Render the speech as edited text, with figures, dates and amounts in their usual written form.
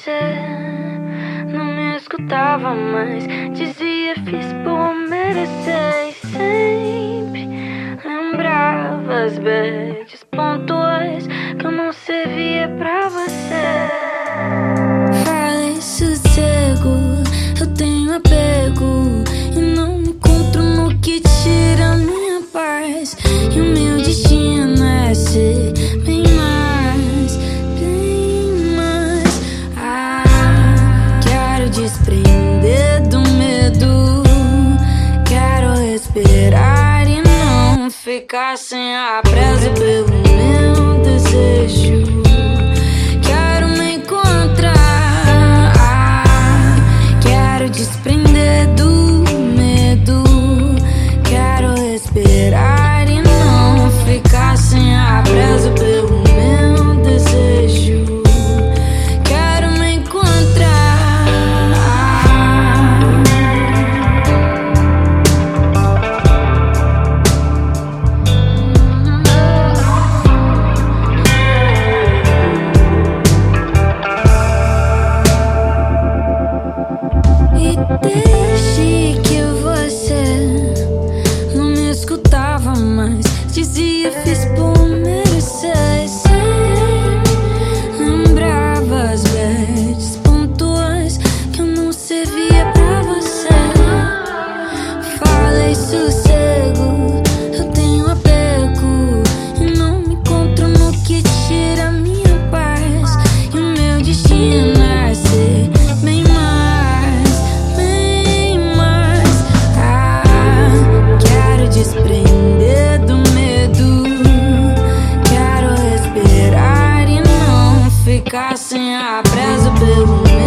você não me escutava mais. Dizia, fiz por merecer. Sempre lembrava as bads pontuais que eu não servia pra você. Falei sossego, eu tenho apego e não me encontro no que tira minha paz. E o meu destino é ser bem mais, bem mais. Quero desprender do medo, quero respirar e não ficar sem a presa pelo meu desejo. Quero me encontrar, quero desprender do medo, quero respirar e não ficar sem a presa pelo meu desejo. Quero me encontrar. E desde que você não me escutava mais, dizia, fiz por merecer. Sempre lembrava as bads pontuais que eu não servia pra você. Falei sossego, eu tenho apego e não me encontro no que tira minha paz. E o meu destino é ser bem mais, bem mais. Quero desprender do medo, quero respirar e não ficar sem a presa pelo